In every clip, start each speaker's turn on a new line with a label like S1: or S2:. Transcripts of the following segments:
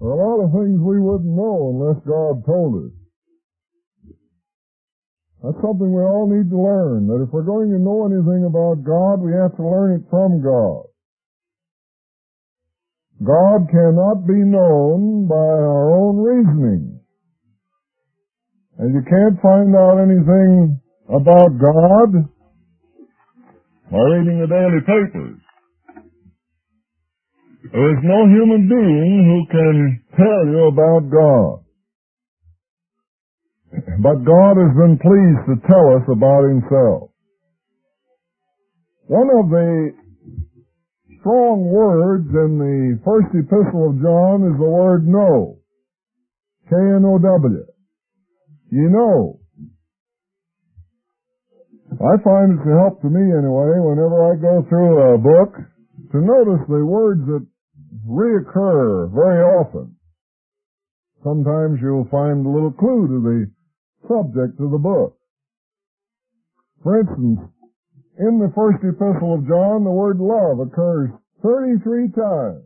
S1: There are a lot of things we wouldn't know unless God told us. That's something we all need to learn, that if we're going to know anything about God, we have to learn it from God. God cannot be known by our own reasoning. And you can't find out anything about God by reading the daily papers. There is no human being who can tell you about God. But God has been pleased to tell us about Himself. One of the strong words in the first epistle of John is the word know. K-N-O-W. You know. I find it's a help to me anyway, whenever I go through a book, to notice the words that reoccur very often. Sometimes you'll find a little clue to the subject of the book. For instance, in the first epistle of John, the word love occurs 33 times.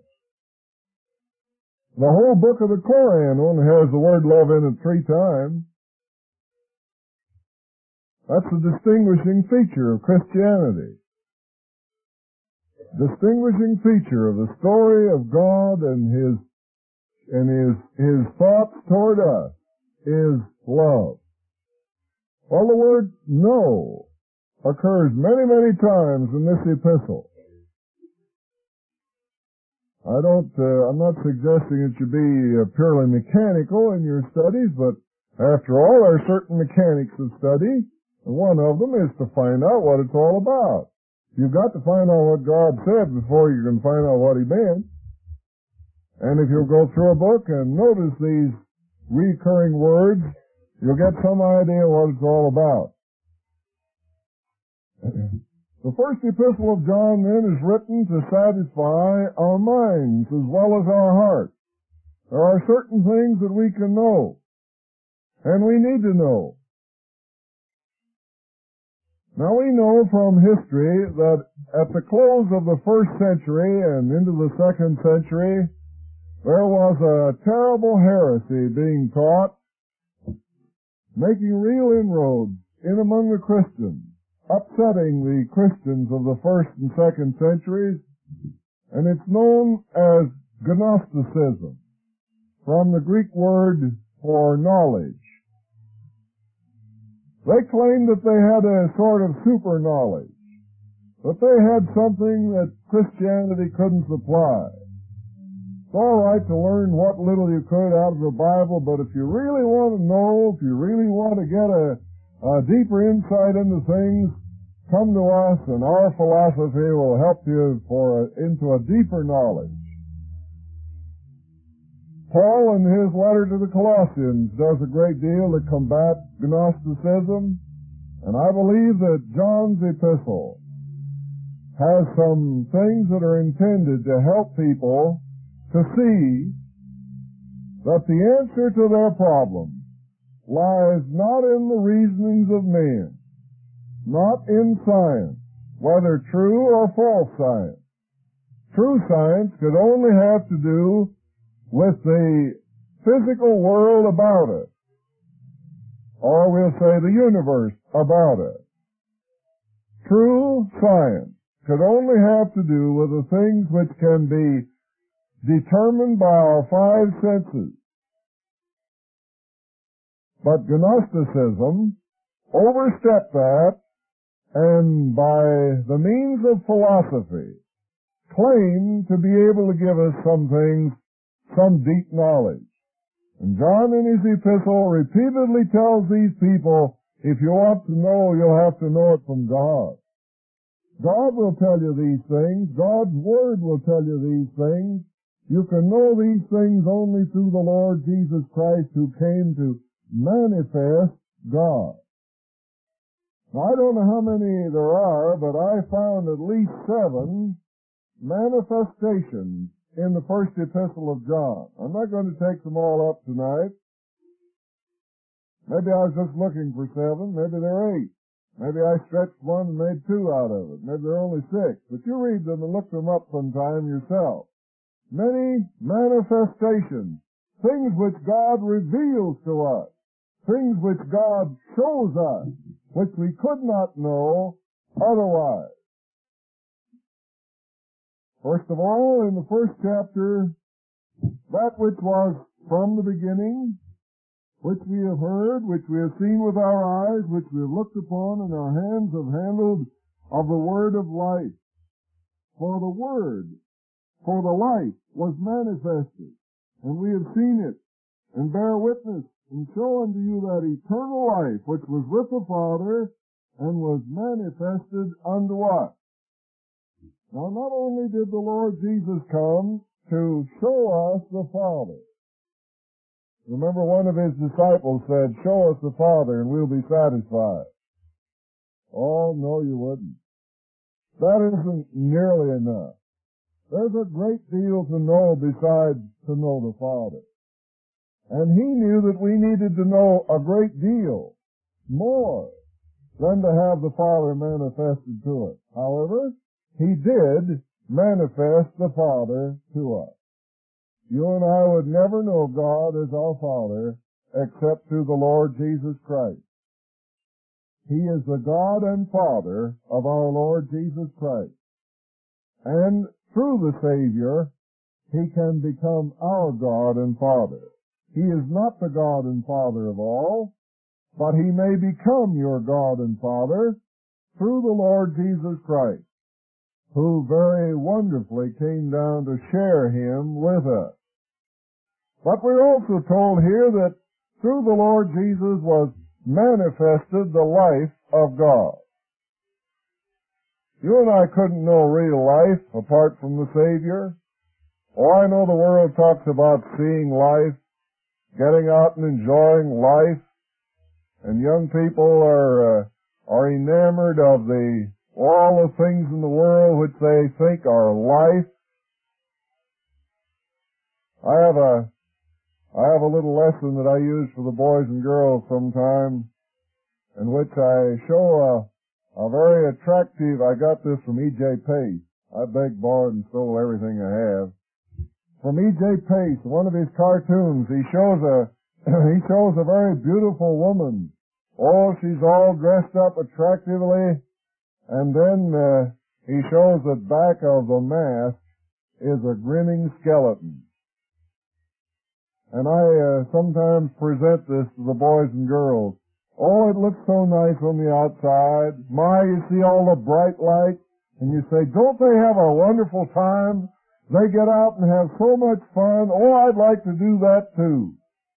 S1: The whole book of the Koran only has the word love in it 3 times. That's a distinguishing feature of Christianity. Distinguishing feature of the story of God and His thoughts toward us is love. Well, the word know occurs many, many times in this epistle. I'm not suggesting that you be purely mechanical in your studies, but after all, there are certain mechanics of study, and one of them is to find out what it's all about. You've got to find out what God said before you can find out what He meant. And if you'll go through a book and notice these recurring words, you'll get some idea what it's all about. The first epistle of John, then, is written to satisfy our minds as well as our hearts. There are certain things that we can know, and we need to know. Now, we know from history that at the close of the first century and into the second century, there was a terrible heresy being taught, making real inroads in among the Christians, upsetting the Christians of the first and second centuries, and it's known as Gnosticism, from the Greek word for knowledge. They claimed that they had a sort of super knowledge, that they had something that Christianity couldn't supply. It's all right to learn what little you could out of the Bible, but if you really want to know, if you really want to get a deeper insight into things, come to us and our philosophy will help you into a deeper knowledge. Paul, in his letter to the Colossians, does a great deal to combat Gnosticism, and I believe that John's epistle has some things that are intended to help people to see that the answer to their problem lies not in the reasonings of men, not in science, whether true or false science. True science could only have to do with the physical world about it, or we'll say the universe about it. True science could only have to do with the things which can be determined by our 5 senses. But Gnosticism overstepped that, and by the means of philosophy claimed to be able to give us some things, some deep knowledge. And John in his epistle repeatedly tells these people, if you want to know, you'll have to know it from God. God will tell you these things. God's Word will tell you these things. You can know these things only through the Lord Jesus Christ, who came to manifest God. Now, I don't know how many there are, but I found at least 7 manifestations in the first epistle of John. I'm not going to take them all up tonight. Maybe I was just looking for 7. Maybe there are 8. Maybe I stretched 1 and made 2 out of it. Maybe there are only 6. But you read them and look them up sometime yourself. Many manifestations things which God reveals to us, things which God shows us, which we could not know otherwise. First of all, in the first chapter, that which was from the beginning, which we have heard, which we have seen with our eyes, which we have looked upon, and our hands have handled, of the word of life. For the word, for the life, was manifested, and we have seen it, and bear witness, and show unto you that eternal life, which was with the Father, and was manifested unto us. Now, not only did the Lord Jesus come to show us the Father. Remember, one of his disciples said, "Show us the Father and we'll be satisfied." Oh, no, you wouldn't. That isn't nearly enough. There's a great deal to know besides to know the Father. And he knew that we needed to know a great deal more than to have the Father manifested to us. However, he did manifest the Father to us. You and I would never know God as our Father except through the Lord Jesus Christ. He is the God and Father of our Lord Jesus Christ. And through the Savior, he can become our God and Father. He is not the God and Father of all, but he may become your God and Father through the Lord Jesus Christ, who very wonderfully came down to share him with us. But we're also told here that through the Lord Jesus was manifested the life of God. You and I couldn't know real life apart from the Savior. Oh, I know the world talks about seeing life, getting out and enjoying life, and young people are enamored of all the things in the world which they think are life. I have a little lesson that I use for the boys and girls sometime, in which I show a very attractive, I got this from E.J. Pace. I begged, borrowed, and stole everything I have. From E.J. Pace, one of his cartoons, he shows a very beautiful woman. Oh, she's all dressed up attractively, and then he shows that back of the mask is a grinning skeleton. And I sometimes present this to the boys and girls. Oh, it looks so nice on the outside. My, you see all the bright lights, and you say, don't they have a wonderful time? They get out and have so much fun. Oh, I'd like to do that too.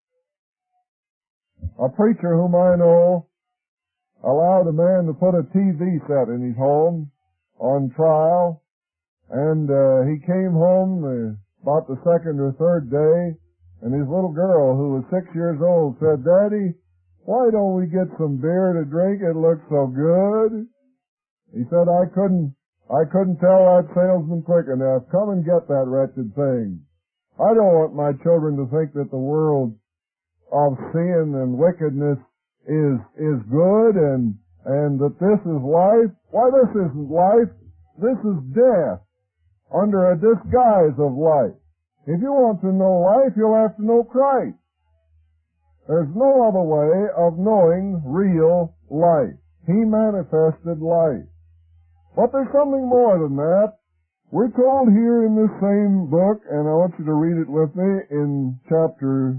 S1: A preacher whom I know allowed a man to put a TV set in his home on trial, and he came home about the second or third day, and his little girl, who was 6 years old, said, "Daddy, why don't we get some beer to drink? It looks so good." He said, I couldn't tell that salesman quick enough. Come and get that wretched thing. I don't want my children to think that the world of sin and wickedness is good and that this is life. Why, this isn't life. This is death under a disguise of life. If you want to know life, you'll have to know Christ. There's no other way of knowing real life. He manifested life. But there's something more than that. We're told here in this same book, and I want you to read it with me in chapter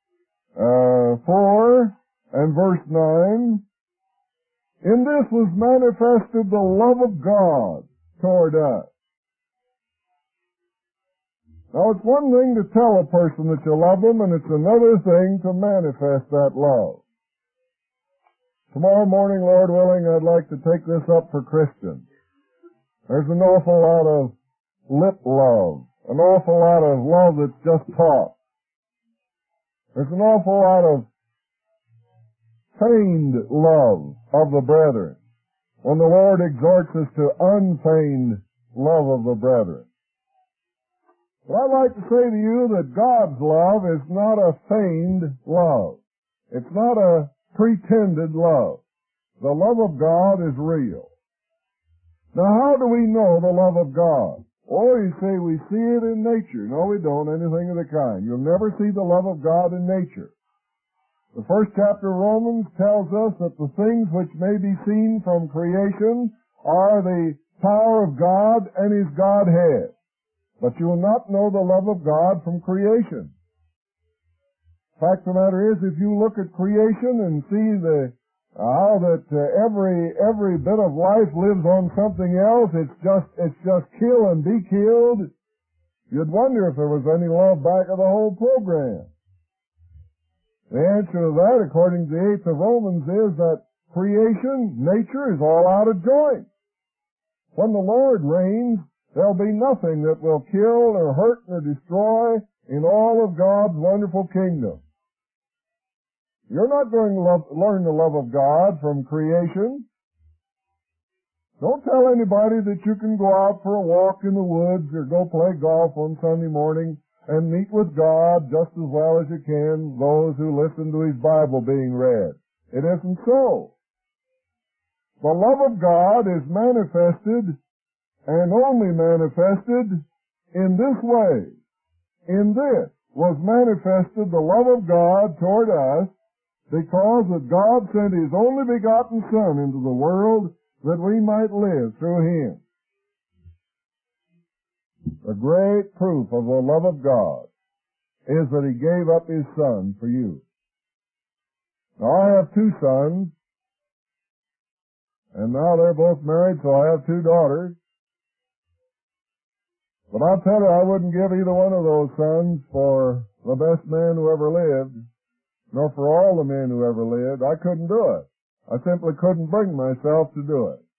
S1: 4 and verse 9. In this was manifested the love of God toward us. Now, it's one thing to tell a person that you love them, and it's another thing to manifest that love. Tomorrow morning, Lord willing, I'd like to take this up for Christians. There's an awful lot of lip love, an awful lot of love that's just talk. There's an awful lot of feigned love of the brethren, when the Lord exhorts us to unfeigned love of the brethren. But I'd like to say to you that God's love is not a feigned love. It's not a pretended love. The love of God is real. Now, how do we know the love of God? Oh, you say we see it in nature. No, we don't, anything of the kind. You'll never see the love of God in nature. The first chapter of Romans tells us that the things which may be seen from creation are the power of God and His Godhead. But you will not know the love of God from creation. Fact of the matter is, if you look at creation and see how that every bit of life lives on something else, it's just kill and be killed, you'd wonder if there was any love back of the whole program. The answer to that, according to the 8th of Romans, is that creation, nature, is all out of joint. When the Lord reigns, there'll be nothing that will kill or hurt or destroy in all of God's wonderful kingdom. You're not going to learn the love of God from creation. Don't tell anybody that you can go out for a walk in the woods or go play golf on Sunday morning and meet with God just as well as you can those who listen to His Bible being read. It isn't so. The love of God is manifested and only manifested in this way. In this was manifested the love of God toward us, because that God sent His only begotten Son into the world that we might live through Him. The great proof of the love of God is that He gave up His Son for you. Now, I have 2 sons, and now they're both married, so I have 2 daughters. But I'll tell you, I wouldn't give either one of those sons for the best man who ever lived, nor for all the men who ever lived. I couldn't do it. I simply couldn't bring myself to do it.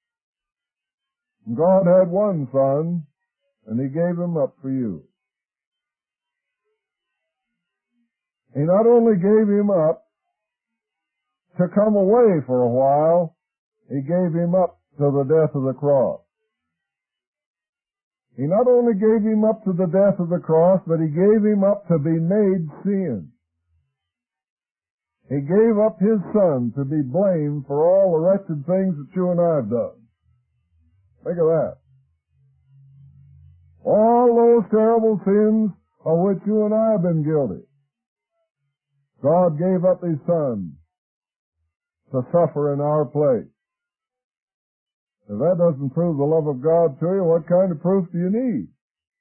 S1: God had one Son, and He gave Him up for you. He not only gave Him up to come away for a while, He gave Him up to the death of the cross. He not only gave Him up to the death of the cross, but He gave Him up to be made sin. He gave up His Son to be blamed for all the wretched things that you and I have done. Think of that. All those terrible sins of which you and I have been guilty. God gave up His Son to suffer in our place. If that doesn't prove the love of God to you, what kind of proof do you need?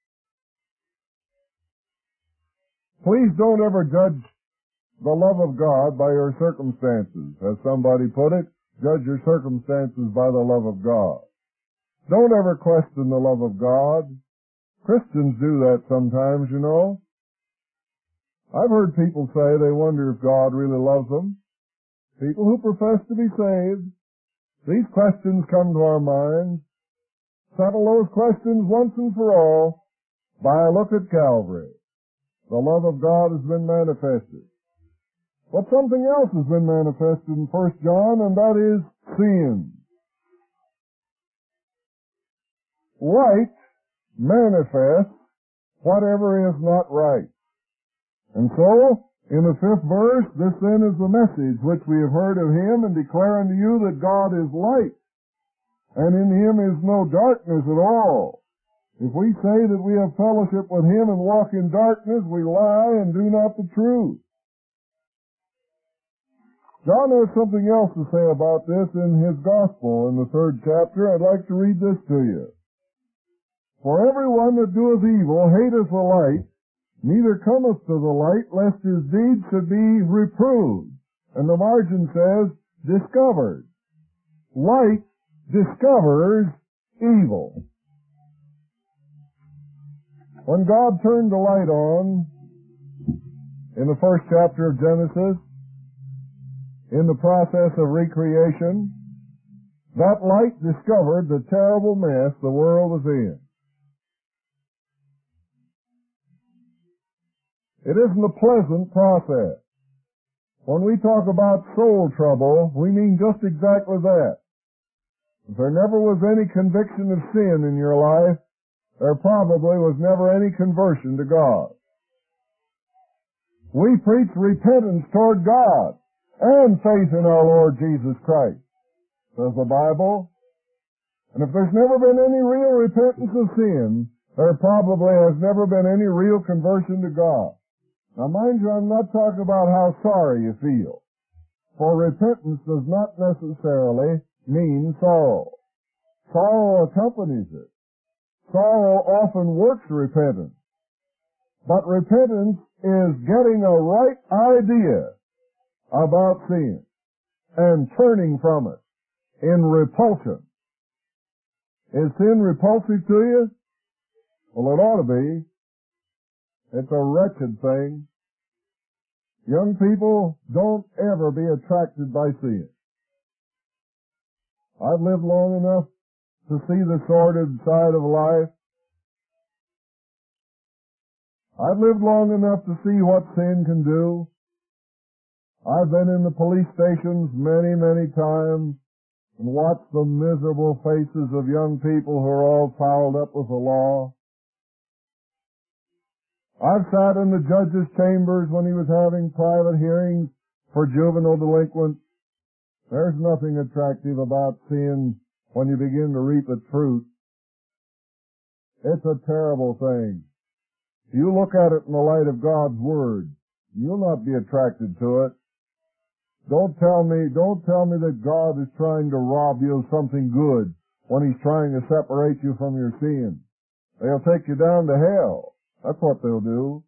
S1: Please don't ever judge the love of God by your circumstances. As somebody put it, judge your circumstances by the love of God. Don't ever question the love of God. Christians do that sometimes, you know. I've heard people say they wonder if God really loves them. People who profess to be saved. These questions come to our minds. Settle those questions once and for all by a look at Calvary. The love of God has been manifested. But something else has been manifested in 1 John, and that is sin. Light manifests whatever is not right. And so, in the 5th verse, this then is the message which we have heard of Him, and declare unto you that God is light, and in Him is no darkness at all. If we say that we have fellowship with Him and walk in darkness, we lie and do not the truth. John has something else to say about this in his Gospel in the 3rd chapter. I'd like to read this to you. For everyone that doeth evil hateth the light, neither cometh to the light, lest his deeds should be reproved. And the margin says, discovered. Light discovers evil. When God turned the light on in the 1st chapter of Genesis, in the process of recreation, that light discovered the terrible mess the world was in. It isn't a pleasant process. When we talk about soul trouble, we mean just exactly that. If there never was any conviction of sin in your life, there probably was never any conversion to God. We preach repentance toward God and faith in our Lord Jesus Christ. Says the Bible, And if there's never been any real repentance of sin, there probably has never been any real conversion to God. Now mind you, I'm not talking about how sorry you feel. For repentance does not necessarily mean sorrow. Sorrow accompanies it. Sorrow often works repentance. But repentance is getting a right idea about sin and turning from it in repulsion. Is sin repulsive to you? Well, it ought to be. It's a wretched thing. Young people, don't ever be attracted by sin. I've lived long enough to see the sordid side of life. I've lived long enough to see what sin can do. I've been in the police stations many, many times and watched the miserable faces of young people who are all fouled up with the law. I've sat in the judge's chambers when he was having private hearings for juvenile delinquents. There's nothing attractive about sin when you begin to reap its fruit. It's a terrible thing. You look at it in the light of God's Word, you'll not be attracted to it. Don't tell me that God is trying to rob you of something good when He's trying to separate you from your sin. They'll take you down to hell. That's what they'll do.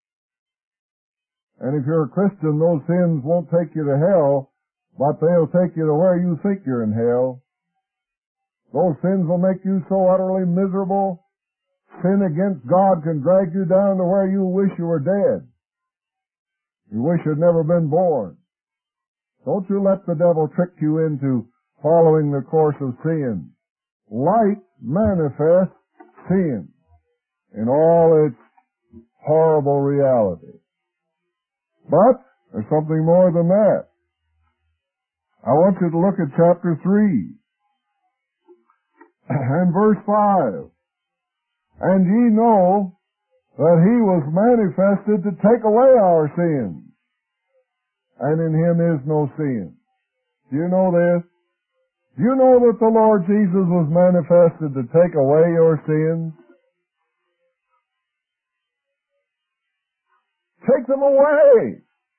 S1: And if you're a Christian, those sins won't take you to hell, but they'll take you to where you think you're in hell. Those sins will make you so utterly miserable. Sin against God can drag you down to where you wish you were dead. You wish you'd never been born. Don't you let the devil trick you into following the course of sin. Light manifests sin in all its horrible reality. But there's something more than that. I want you to look at chapter 3 and verse 5. And ye know that He was manifested to take away our sins, and in Him is no sin. Do you know this? Do you know that the Lord Jesus was manifested to take away your sins? Take them away!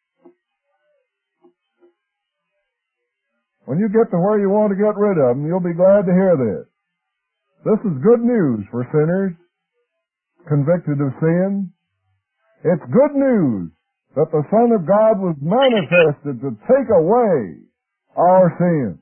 S1: When you get to where you want to get rid of them, you'll be glad to hear this. This is good news for sinners convicted of sin. It's good news that the Son of God was manifested to take away our sins.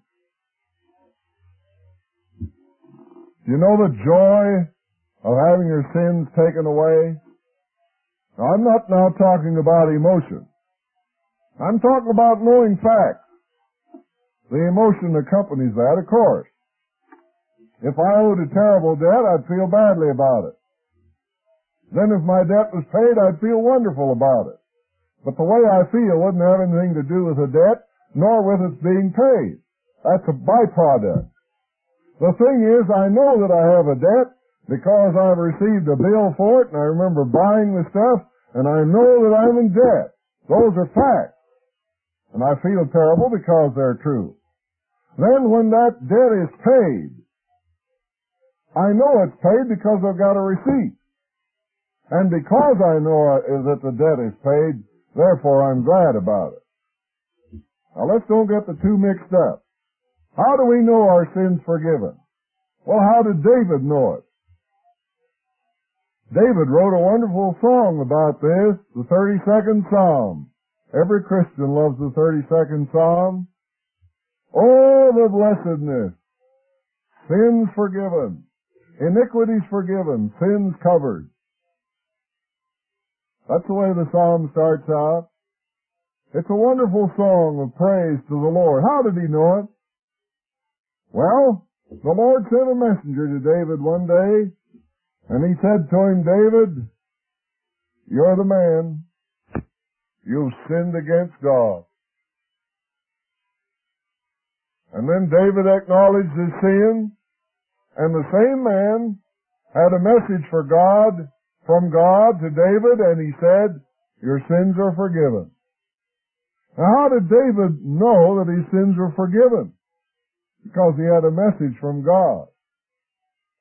S1: Do you know the joy of having your sins taken away? Now, I'm not now talking about emotion. I'm talking about knowing facts. The emotion accompanies that, of course. If I owed a terrible debt, I'd feel badly about it. Then if my debt was paid, I'd feel wonderful about it. But the way I feel wouldn't have anything to do with the debt, nor with its being paid. That's a byproduct. The thing is, I know that I have a debt because I've received a bill for it, and I remember buying the stuff, and I know that I'm in debt. Those are facts. And I feel terrible because they're true. Then when that debt is paid, I know it's paid because I've got a receipt. And because I know that the debt is paid, therefore I'm glad about it. Now let's don't get the two mixed up. How do we know our sins forgiven? Well, how did David know it? David wrote a wonderful song about this, the 32nd Psalm. Every Christian loves the 32nd Psalm. Oh, the blessedness! Sins forgiven. Iniquities forgiven. Sins covered. That's the way the psalm starts out. It's a wonderful song of praise to the Lord. How did he know it? Well, the Lord sent a messenger to David one day, and he said to him, David, you're the man. You've sinned against God. And then David acknowledged his sin, and the same man had a message for God, from God to David, and he said, your sins are forgiven. Now, how did David know that his sins were forgiven? Because he had a message from God.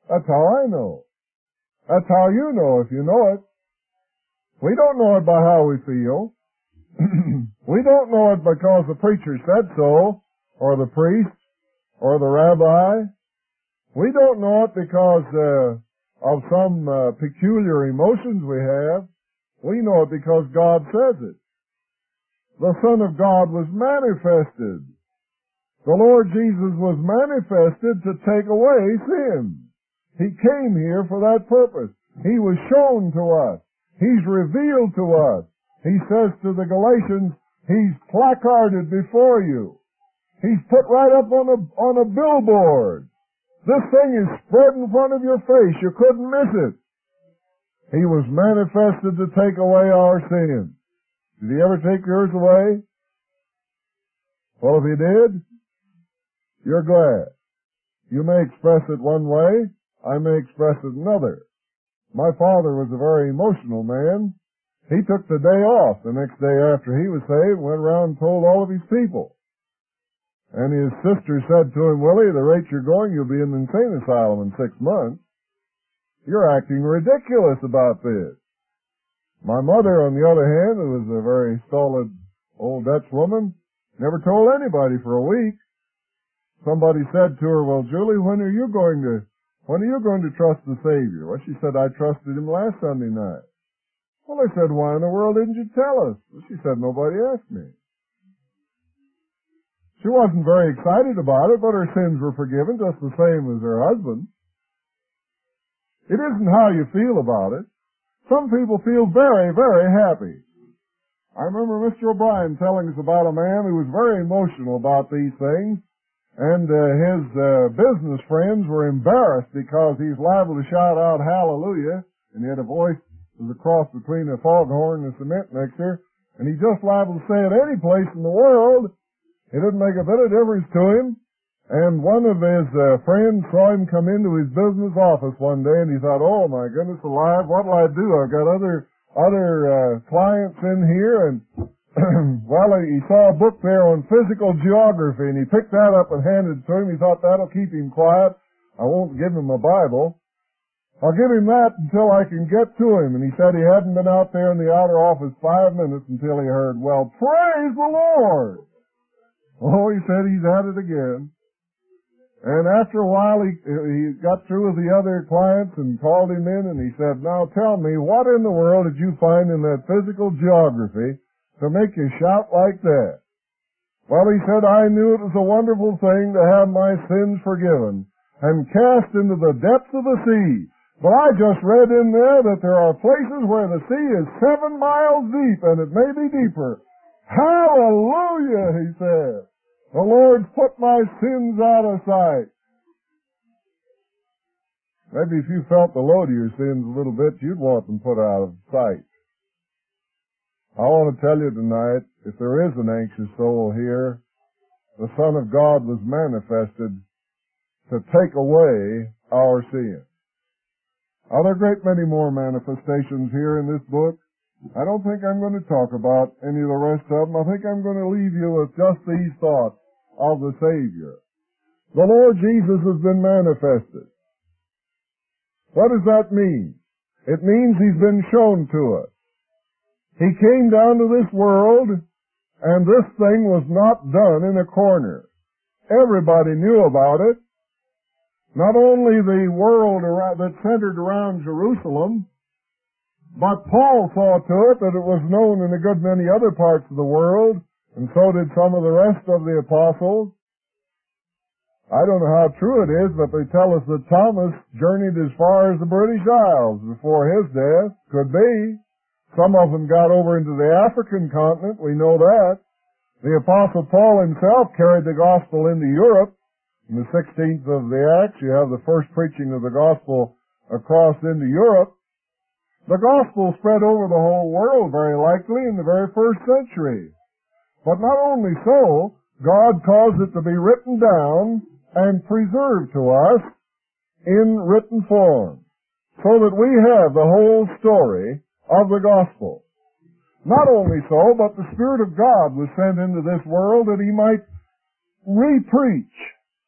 S1: That's how I know. That's how you know if you know it. We don't know it by how we feel. We don't know it because the preacher said so, or the priest, or the rabbi. We don't know it because of some peculiar emotions we have. We know it because God says it. The Son of God was manifested. The Lord Jesus was manifested to take away sin. He came here for that purpose. He was shown to us. He's revealed to us. He says to the Galatians, He's placarded before you. He's put right up on a billboard. This thing is spread in front of your face. You couldn't miss it. He was manifested to take away our sins. Did He ever take yours away? Well, if He did, you're glad. You may express it one way. I may express it another. My father was a very emotional man. He took the day off the next day after he was saved, went around and told all of his people. And his sister said to him, Willie, the rate you're going, you'll be in the insane asylum in 6 months. You're acting ridiculous about this. My mother, on the other hand, who was a very stolid old Dutch woman, never told anybody for a week. Somebody said to her, well, Julie, when are you going to trust the Savior? Well, she said, I trusted Him last Sunday night. Well, I said, why in the world didn't you tell us? Well, she said, nobody asked me. She wasn't very excited about it, but her sins were forgiven just the same as her husband. It isn't how you feel about it. Some people feel very, very happy. I remember Mr. O'Brien telling us about a man who was very emotional about these things, and his business friends were embarrassed because he's liable to shout out hallelujah, and he had a voice that was a cross between a foghorn and a cement mixer, and he just liable to say it any place in the world. It didn't make a bit of difference to him. And one of his friends saw him come into his business office one day, and he thought, oh my goodness alive, what'll I do? I've got other clients in here, and well, he saw a book there on physical geography, and he picked that up and handed it to him. He thought that'll keep him quiet. I won't give him a Bible. I'll give him that until I can get to him. And he said he hadn't been out there in the outer office 5 minutes until he heard, well, praise the Lord. Oh, he said he's at it again. And after a while, he got through with the other clients and called him in, and he said, now tell me, what in the world did you find in that physical geography to make you shout like that? Well, he said, I knew it was a wonderful thing to have my sins forgiven and cast into the depths of the sea. But I just read in there that there are places where the sea is 7 miles deep, and it may be deeper. Hallelujah, he said. The Lord's put my sins out of sight. Maybe if you felt the load of your sins a little bit, you'd want them put out of sight. I want to tell you tonight, if there is an anxious soul here, the Son of God was manifested to take away our sin. Are there a great many more manifestations here in this book? I don't think I'm going to talk about any of the rest of them. I think I'm going to leave you with just these thoughts of the Savior. The Lord Jesus has been manifested. What does that mean? It means He's been shown to us. He came down to this world, and this thing was not done in a corner. Everybody knew about it. Not only the world that centered around Jerusalem, but Paul saw to it that it was known in a good many other parts of the world, and so did some of the rest of the apostles. I don't know how true it is, but they tell us that Thomas journeyed as far as the British Isles before his death. Could be. Some of them got over into the African continent, we know that. The Apostle Paul himself carried the gospel into Europe. In the 16th of the Acts, you have the first preaching of the gospel across into Europe. The gospel spread over the whole world, very likely, in the very first century. But not only so, God caused it to be written down and preserved to us in written form, so that we have the whole story of the gospel. Not only so, but the Spirit of God was sent into this world that He might re-preach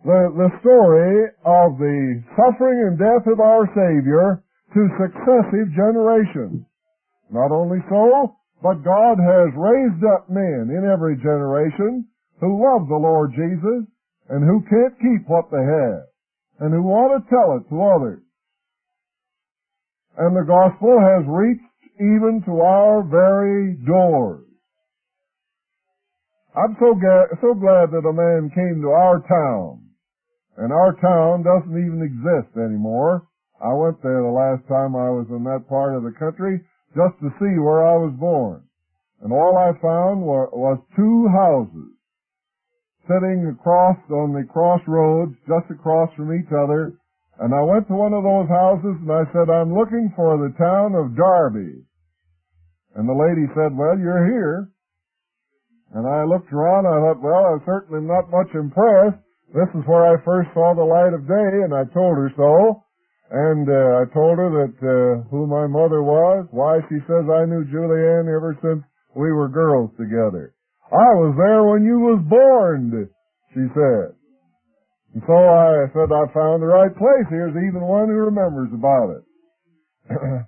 S1: the story of the suffering and death of our Savior to successive generations. Not only so, but God has raised up men in every generation who love the Lord Jesus and who can't keep what they have and who want to tell it to others. And the gospel has reached even to our very doors. I'm so glad that a man came to our town. And our town doesn't even exist anymore. I went there the last time I was in that part of the country just to see where I was born. And all I found was two houses sitting across on the crossroads, just across from each other. And I went to one of those houses and I said, "I'm looking for the town of Darby." And the lady said, "Well, you're here." And I looked around and I thought, well, I certainly am not much impressed. This is where I first saw the light of day, and I told her so. And I told her that who my mother was. Why, she says, "I knew Julianne ever since we were girls together." "I was there when you was born," she said. And so I said, "I found the right place. Here's even one who remembers about it."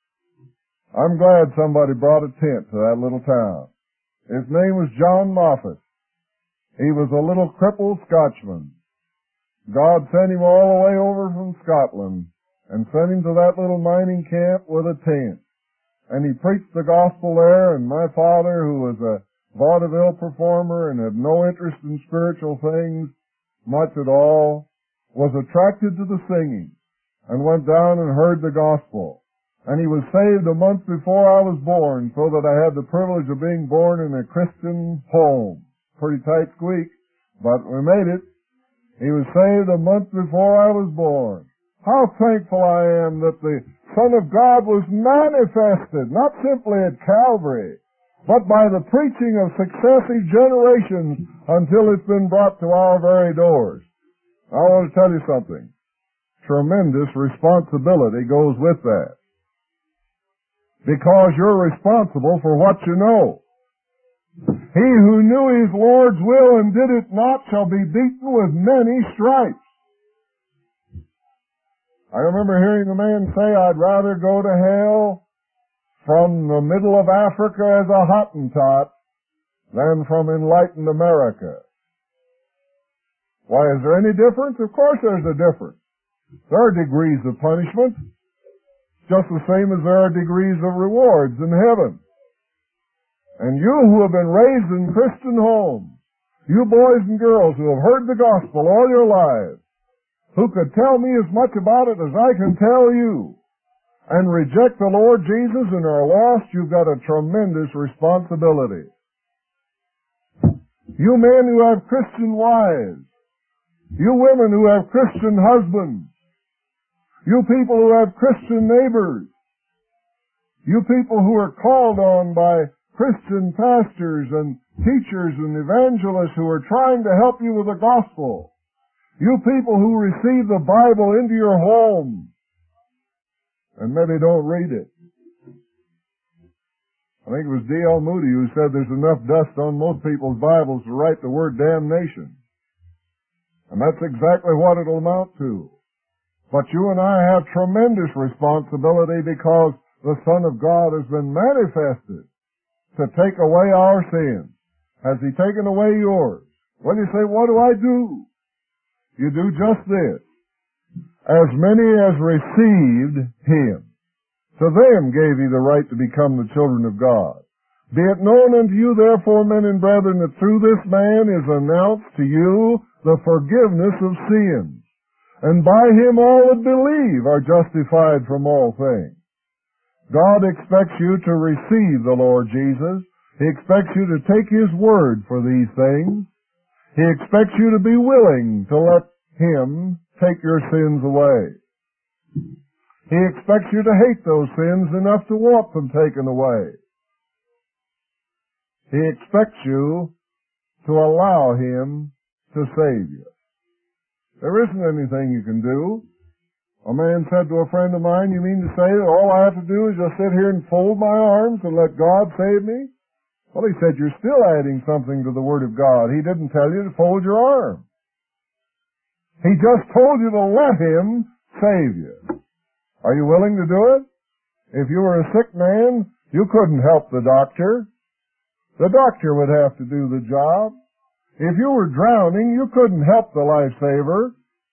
S1: I'm glad somebody brought a tent to that little town. His name was John Moffat. He was a little crippled Scotchman. God sent him all the way over from Scotland and sent him to that little mining camp with a tent. And he preached the gospel there, and my father, who was a vaudeville performer and had no interest in spiritual things much at all, was attracted to the singing and went down and heard the gospel. And he was saved a month before I was born, so that I had the privilege of being born in a Christian home. Pretty tight squeak, but we made it. He was saved a month before I was born. How thankful I am that the Son of God was manifested, not simply at Calvary, but by the preaching of successive generations until it's been brought to our very doors. I want to tell you something. Tremendous responsibility goes with that. Because you're responsible for what you know. He who knew his Lord's will and did it not shall be beaten with many stripes. I remember hearing a man say, "I'd rather go to hell from the middle of Africa as a Hottentot than from enlightened America." Why, is there any difference? Of course there's a difference. There are degrees of punishment, just the same as there are degrees of rewards in heaven. And you who have been raised in Christian homes, you boys and girls who have heard the gospel all your lives, who could tell me as much about it as I can tell you, and reject the Lord Jesus and are lost, you've got a tremendous responsibility. You men who have Christian wives, you women who have Christian husbands, you people who have Christian neighbors, you people who are called on by Christian pastors and teachers and evangelists who are trying to help you with the gospel, you people who receive the Bible into your home and maybe don't read it. I think it was D.L. Moody who said there's enough dust on most people's Bibles to write the word damnation. And that's exactly what it'll amount to. But you and I have tremendous responsibility because the Son of God has been manifested to take away our sins. Has He taken away yours? Well, you say, what do I do? You do just this. As many as received Him, to them gave He the right to become the children of God. Be it known unto you, therefore, men and brethren, that through this man is announced to you the forgiveness of sins. And by Him all that believe are justified from all things. God expects you to receive the Lord Jesus. He expects you to take His word for these things. He expects you to be willing to let Him take your sins away. He expects you to hate those sins enough to want them taken away. He expects you to allow Him to save you. There isn't anything you can do. A man said to a friend of mine, "You mean to say that all I have to do is just sit here and fold my arms and let God save me?" Well, he said, "You're still adding something to the Word of God. He didn't tell you to fold your arms. He just told you to let Him save you. Are you willing to do it? If you were a sick man, you couldn't help the doctor. The doctor would have to do the job. If you were drowning, you couldn't help the lifesaver.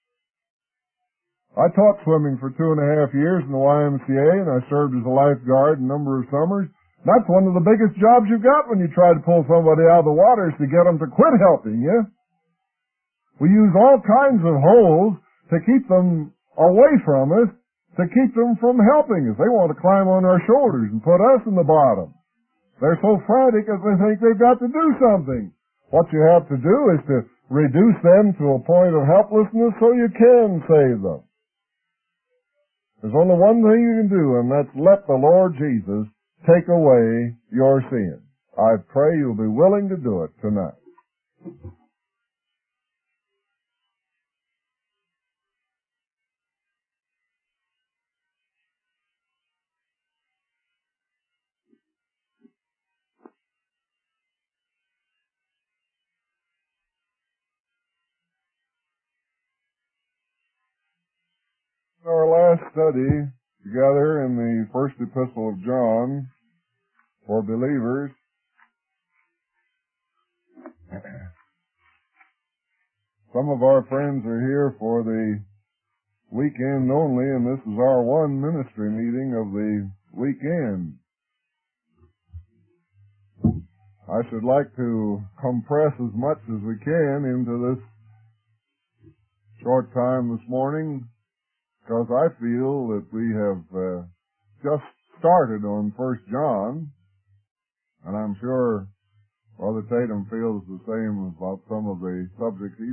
S1: I taught swimming for 2.5 years in the YMCA, and I served as a lifeguard a number of summers. That's one of the biggest jobs you've got when you try to pull somebody out of the water, is to get them to quit helping you. We use all kinds of holes to keep them away from us, to keep them from helping us. They want to climb on our shoulders and put us in the bottom. They're so frantic because they think they've got to do something. What you have to do is to reduce them to a point of helplessness so you can save them. There's only one thing you can do, and that's let the Lord Jesus take away your sin. I pray you'll be willing to do it tonight. Our last study together in the first epistle of John for believers, some of our friends are here for the weekend only, and this is our one ministry meeting of the weekend. I should like to compress as much as we can into this short time this morning, because I feel that we have just started on 1 John, and I'm sure Brother Tatum feels the same about some of the subjects